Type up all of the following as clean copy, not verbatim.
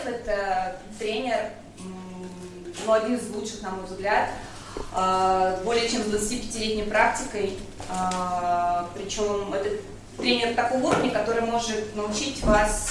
это тренер, ну, один из лучших, на мой взгляд, более чем с 25-летней практикой, причем это тренер такого уровня, который может научить вас,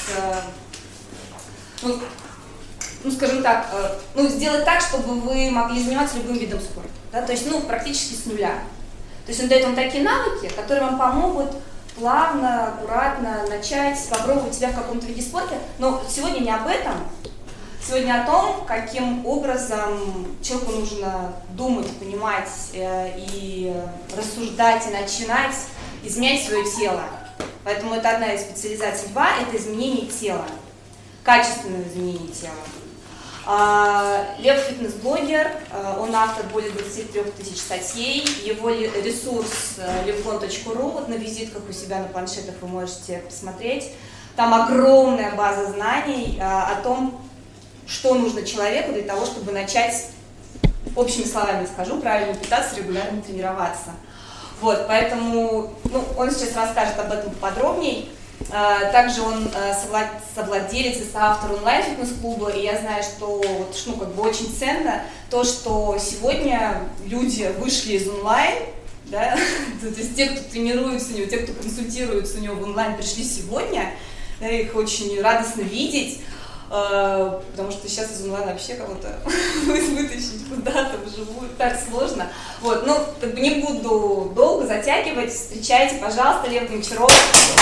скажем так, сделать так, чтобы вы могли заниматься любым видом спорта, да? То есть, практически с нуля. То есть он дает вам такие навыки, которые вам помогут плавно, аккуратно начать попробовать себя в каком-то виде спорта. Но сегодня не об этом. Сегодня о том, каким образом человеку нужно думать, понимать и рассуждать, и начинать изменять свое тело. Поэтому это одна из специализаций 2, это изменение тела, качественное изменение тела. Лев фитнес-блогер, он автор более 23 тысяч статей, его ресурс levfon.ru, вот на визитках у себя на планшетах вы можете посмотреть. Там огромная база знаний о том, что нужно человеку для того, чтобы начать, общими словами скажу, правильно питаться, регулярно тренироваться. Вот, поэтому он сейчас расскажет об этом подробнее. Также он совладелец и соавтор онлайн-фитнес-клуба, и я знаю, что очень ценно то, что сегодня люди вышли из онлайн, да? То есть те, кто тренируется у него, те, кто консультируется у него в онлайн, пришли сегодня, да, их очень радостно видеть, потому что сейчас из онлайна вообще кого-то вытащить куда-то вживую так сложно. Вот, не буду долго затягивать. Встречайте, пожалуйста, Лев Гончаров.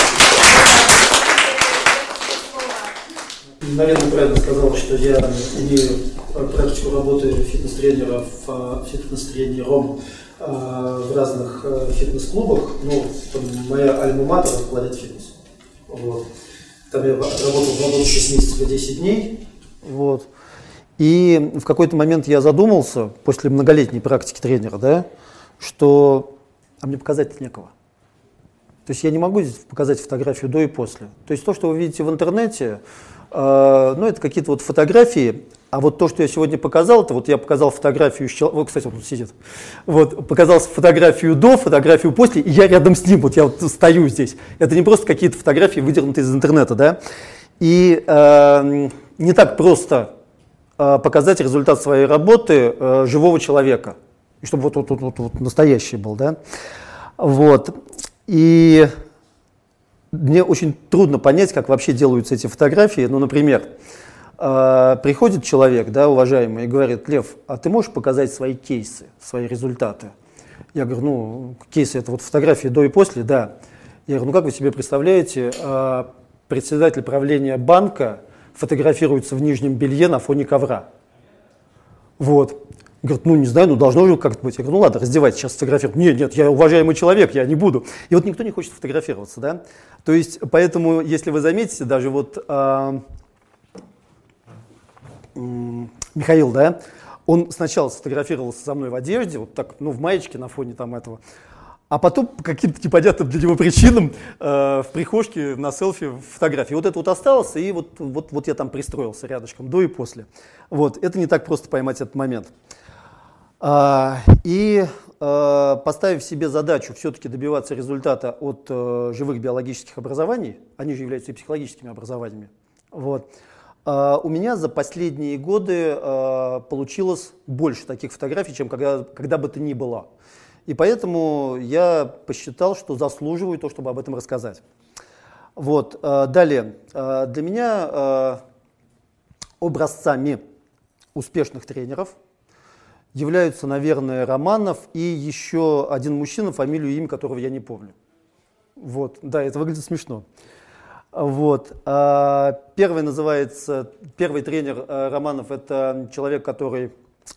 Наверное, правильно сказала, что я имею практику работы фитнес-тренером в разных фитнес-клубах. Моя альма-матер — Planet Fitness. Вот. Там я работал 6 месяцев и 10 дней. Вот. И в какой-то момент я задумался, после многолетней практики тренера, да, что мне показать некого. То есть я не могу здесь показать фотографию до и после. То есть то, что вы видите в интернете, это какие-то фотографии. А вот то, что я сегодня показал, это я показал фотографию, кстати, он тут сидит, показал фотографию до, фотографию после, и я рядом с ним, я стою здесь. Это не просто какие-то фотографии, выдернутые из интернета, да. И не так просто показать результат своей работы живого человека, и чтобы настоящий был, да. Вот. И мне очень трудно понять, как вообще делаются эти фотографии. Например, приходит человек, да, уважаемый, и говорит: Лев, а ты можешь показать свои кейсы, свои результаты? Я говорю, кейсы — это фотографии до и после, да. Я говорю, как вы себе представляете, председатель правления банка фотографируется в нижнем белье на фоне ковра? Вот. Говорит, не знаю, должно же как-то быть. Я говорю, ладно, раздевайтесь, сейчас фотографирую. Нет, я уважаемый человек, я не буду. И никто не хочет фотографироваться, да. То есть, поэтому, если вы заметите, даже Михаил, да, он сначала сфотографировался со мной в одежде, в маечке на фоне этого, а потом по каким-то непонятным для него причинам в прихожке на селфи фотографии. Это осталось, и я там пристроился рядышком, до и после. Это не так просто поймать этот момент. Поставив себе задачу все-таки добиваться результата от живых биологических образований, они же являются и психологическими образованиями, у меня за последние годы получилось больше таких фотографий, чем когда бы то ни было. И поэтому я посчитал, что заслуживаю то, чтобы об этом рассказать. Далее. Для меня образцами успешных тренеров являются, наверное, Романов и еще один мужчина, фамилию и имя которого я не помню. Да, это выглядит смешно. Первый тренер Романов — это человек, который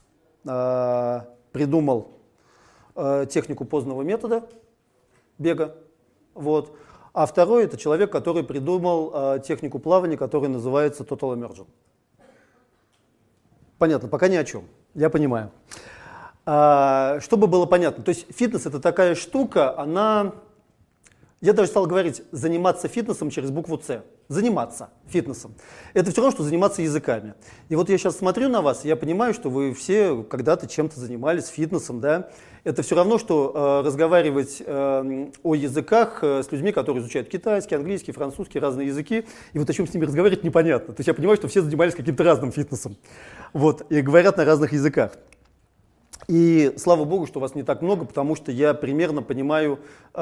придумал технику познанного метода бега. А второй — это человек, который придумал технику плавания, которая называется Total Immersion. Понятно, пока ни о чем, я понимаю. Чтобы было понятно, то есть фитнес — это такая штука, я даже стал говорить, заниматься фитнесом через букву «С». заниматься фитнесом. Это все равно, что заниматься языками. И вот я сейчас смотрю на вас, я понимаю, что вы все когда-то чем-то занимались, фитнесом, да. Это все равно, что разговаривать о языках с людьми, которые изучают китайский, английский, французский, разные языки, и вот о чем с ними разговаривать непонятно. То есть я понимаю, что все занимались каким-то разным фитнесом, вот, и говорят на разных языках. И слава богу, что вас не так много, потому что я примерно понимаю,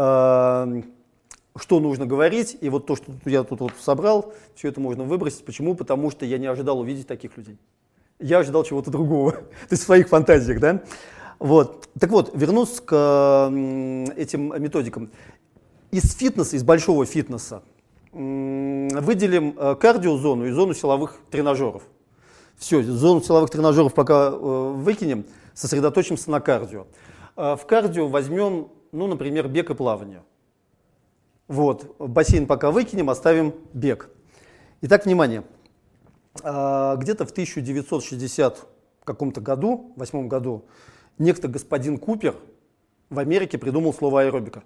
что нужно говорить, и вот то, что я тут вот собрал, все это можно выбросить. Почему? Потому что я не ожидал увидеть таких людей. Я ожидал чего-то другого, то есть в своих фантазиях, да? Вот. Так вот, вернусь к этим методикам. Из фитнеса, из большого фитнеса выделим кардиозону и зону силовых тренажеров. Все, зону силовых тренажеров пока выкинем, сосредоточимся на кардио. В кардио возьмем, ну, например, бег и плавание. Вот, бассейн пока выкинем, оставим бег. Итак, внимание. Где-то в 1960 каком-то году, 8 году, некто господин Купер в Америке придумал слово аэробика.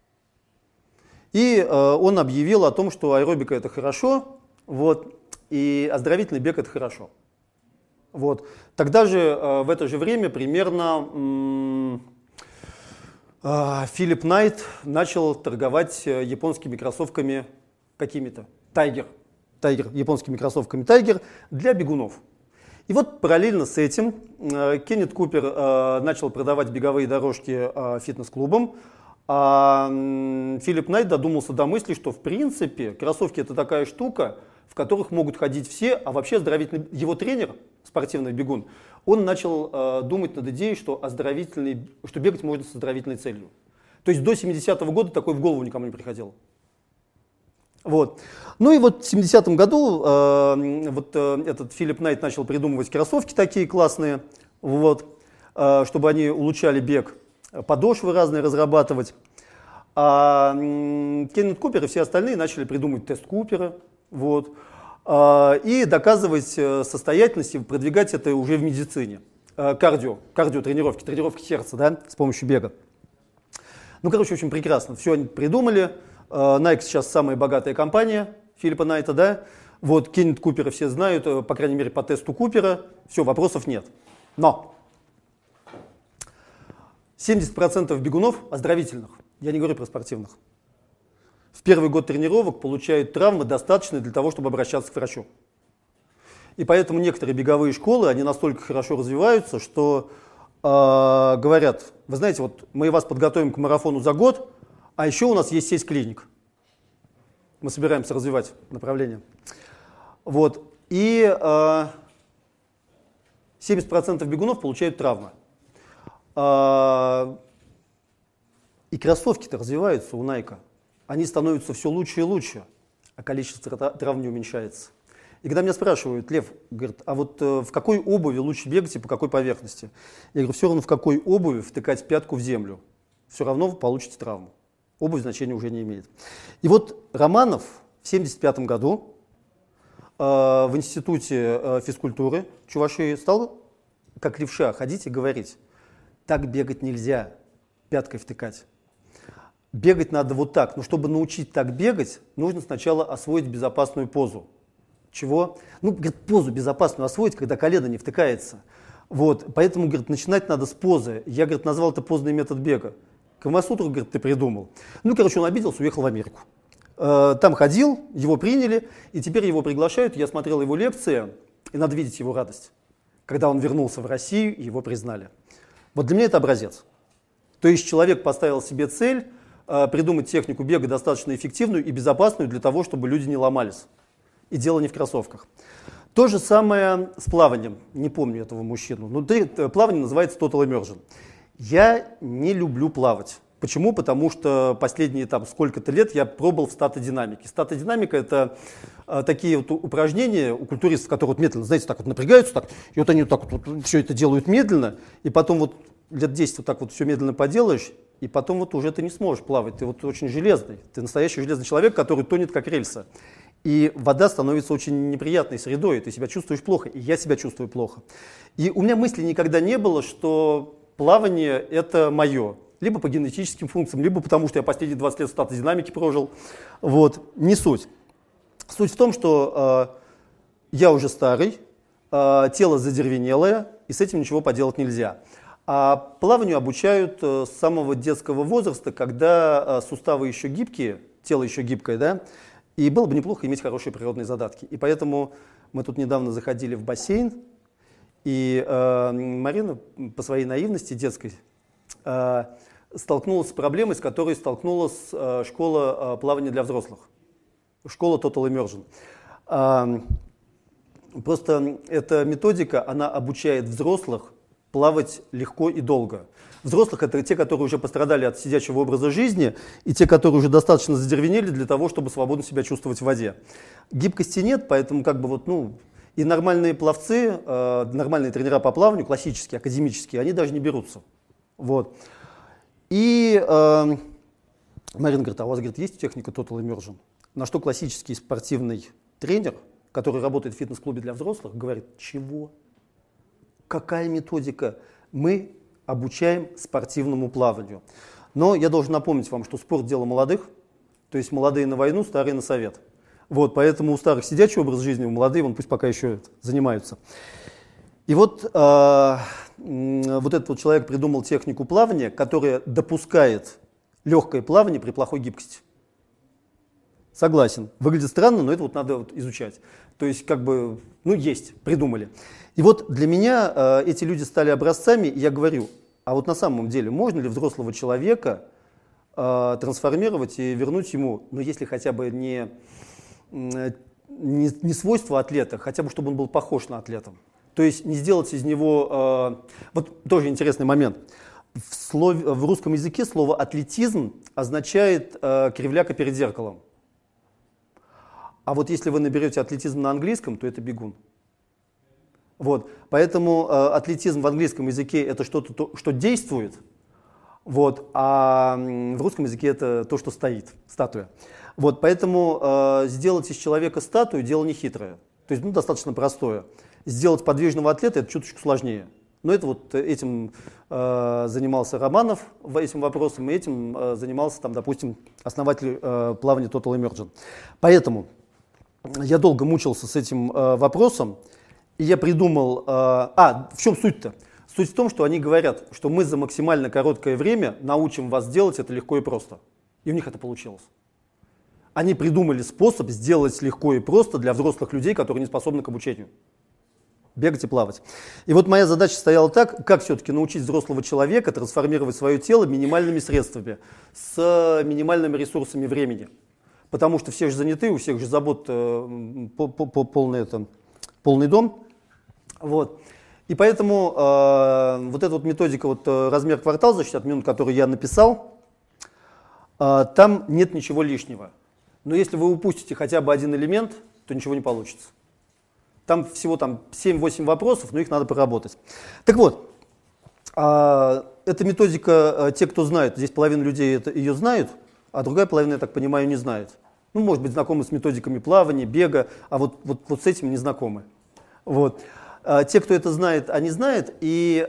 И он объявил о том, что аэробика это хорошо, вот, и оздоровительный бег это хорошо. Вот. Тогда же, в это же время, примерно Филипп Найт начал торговать японскими кроссовками какими-то. Тайгер, японскими кроссовками Тайгер для бегунов. И вот параллельно с этим Кеннет Купер начал продавать беговые дорожки фитнес-клубам, а Филипп Найт додумался до мысли, что в принципе кроссовки это такая штука, в которых могут ходить все, а вообще оздоровительный, его тренер, спортивный бегун, он начал думать над идеей, что бегать можно с оздоровительной целью. То есть до 70-го года такое в голову никому не приходило. Вот. Ну и вот в 70-м году этот Филипп Найт начал придумывать кроссовки такие классные, вот, чтобы они улучшали бег, подошвы разные разрабатывать. А Кеннет Купер и все остальные начали придумывать тест Купера, вот, и доказывать состоятельность и продвигать это уже в медицине. Кардиотренировки, тренировки сердца, да, с помощью бега. Ну, короче, очень прекрасно. Все они придумали. Nike сейчас самая богатая компания Филиппа Найта, да. Вот, Кеннет Купера все знают, по крайней мере, по тесту Купера. Все, вопросов нет. Но 70% бегунов оздоровительных, я не говорю про спортивных, в первый год тренировок получают травмы, достаточные для того, чтобы обращаться к врачу. И поэтому некоторые беговые школы, они настолько хорошо развиваются, что говорят, вы знаете, вот мы вас подготовим к марафону за год, а еще у нас есть сеть клиник. Мы собираемся развивать направление. Вот. И 70% бегунов получают травмы. И кроссовки-то развиваются у Nike. Они становятся все лучше и лучше, а количество травм не уменьшается. И когда меня спрашивают, Лев, говорит, а вот в какой обуви лучше бегать и по какой поверхности? Я говорю, все равно в какой обуви втыкать пятку в землю. Все равно вы получите травму. Обувь значения уже не имеет. И вот Романов в 1975 году в институте физкультуры Чувашии стал, как левша, ходить и говорить, так бегать нельзя, пяткой втыкать. Бегать надо вот так. Но чтобы научить так бегать, нужно сначала освоить безопасную позу. Чего? Ну, говорит, позу безопасную освоить, когда колено не втыкается. Вот. Поэтому, говорит, начинать надо с позы. Я, говорит, назвал это позный метод бега. Камасутру, говорит, ты придумал. Ну, короче, он обиделся, уехал в Америку. Там ходил, его приняли, и теперь его приглашают. Я смотрел его лекции, и надо видеть его радость. Когда он вернулся в Россию, его признали. Вот для меня это образец. То есть человек поставил себе цель придумать технику бега достаточно эффективную и безопасную для того, чтобы люди не ломались. И дело не в кроссовках. То же самое с плаванием. Не помню этого мужчину. Но плавание называется Total Immersion. Я не люблю плавать. Почему? Потому что последние там сколько-то лет я пробовал в статодинамике. Статодинамика — это такие вот упражнения у культуристов, которые вот медленно, знаете, так вот напрягаются, так, и вот они вот так вот все это делают медленно, и потом вот лет 10 вот так вот все медленно поделаешь, и потом вот уже ты не сможешь плавать. Ты вот очень железный, ты настоящий железный человек, который тонет как рельса. И вода становится очень неприятной средой, ты себя чувствуешь плохо, и я себя чувствую плохо. И у меня мысли никогда не было, что плавание — это мое. Либо по генетическим функциям, либо потому что я последние 20 лет в статодинамике прожил. Вот, не суть. Суть в том, что я уже старый, тело задервенелое, и с этим ничего поделать нельзя. А плаванию обучают с самого детского возраста, когда суставы еще гибкие, тело еще гибкое, да, и было бы неплохо иметь хорошие природные задатки. И поэтому мы тут недавно заходили в бассейн, и Марина по своей наивности детской столкнулась с проблемой, с которой столкнулась школа плавания для взрослых, школа Total Immersion. Просто эта методика, она обучает взрослых плавать легко и долго. Взрослых — это те, которые уже пострадали от сидячего образа жизни, и те, которые уже достаточно задервенели для того, чтобы свободно себя чувствовать в воде. Гибкости нет, поэтому как бы вот, ну, и нормальные пловцы, нормальные тренера по плаванию, классические, академические, они даже не берутся. Вот. И Марина говорит, а у вас, говорит, есть техника Total Immersion? На что классический спортивный тренер, который работает в фитнес-клубе для взрослых, говорит, чего? Какая методика? Мы обучаем спортивному плаванию. Но я должен напомнить вам, что спорт – дело молодых, то есть молодые на войну, старые на совет. Вот, поэтому у старых сидячий образ жизни, у молодых, вон пусть пока еще занимаются. И вот, вот этот вот человек придумал технику плавания, которая допускает легкое плавание при плохой гибкости. Согласен. Выглядит странно, но это вот надо вот изучать. То есть, как бы, ну, есть, придумали. И вот для меня эти люди стали образцами, и я говорю, а вот на самом деле можно ли взрослого человека трансформировать и вернуть ему, ну, если хотя бы не свойства атлета, хотя бы чтобы он был похож на атлета. То есть не сделать из него, вот тоже интересный момент. В русском языке слово атлетизм означает кривляка перед зеркалом. А вот если вы наберете атлетизм на английском, то это бегун. Вот. Поэтому атлетизм в английском языке это что-то, что действует, вот, а в русском языке это то, что стоит, статуя. Вот, поэтому сделать из человека статую дело нехитрое, то есть достаточно простое. Сделать подвижного атлета это чуточку сложнее. Но это вот этим занимался Романов этим вопросом, и этим занимался, там, допустим, основатель плавания Total Immersion. Поэтому я долго мучился с этим вопросом, и я придумал... в чем суть-то? Суть в том, что они говорят, что мы за максимально короткое время научим вас делать это легко и просто. И у них это получилось. Они придумали способ сделать легко и просто для взрослых людей, которые не способны к обучению. Бегать и плавать. И вот моя задача стояла так, как все-таки научить взрослого человека трансформировать свое тело минимальными средствами, с минимальными ресурсами времени. Потому что все же заняты, у всех же забот полный дом. Вот. И поэтому вот эта вот методика, вот, размер квартал за 60 минут, который я написал, там нет ничего лишнего. Но если вы упустите хотя бы один элемент, то ничего не получится. Там всего 7-8 вопросов, но их надо проработать. Так вот, эта методика, те, кто знает, здесь половина людей ее знают, а другая половина, я так понимаю, не знает. Ну, может быть, знакомы с методиками плавания, бега, а вот с этим не знакомы. Вот. Те, кто это знает, они знают, и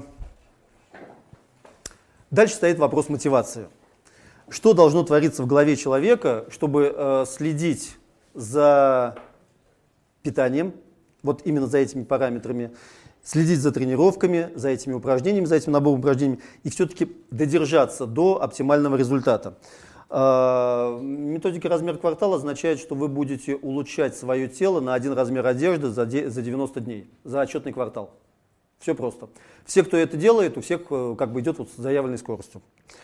дальше стоит вопрос мотивации. Что должно твориться в голове человека, чтобы следить за питанием, вот именно за этими параметрами, следить за тренировками, за этими упражнениями, за этим набором упражнений и все-таки додержаться до оптимального результата. Методика размер квартала означает, что вы будете улучшать свое тело на один размер одежды за 90 дней, за отчетный квартал. Все просто. Все, кто это делает, у всех как бы идет вот с заявленной скоростью.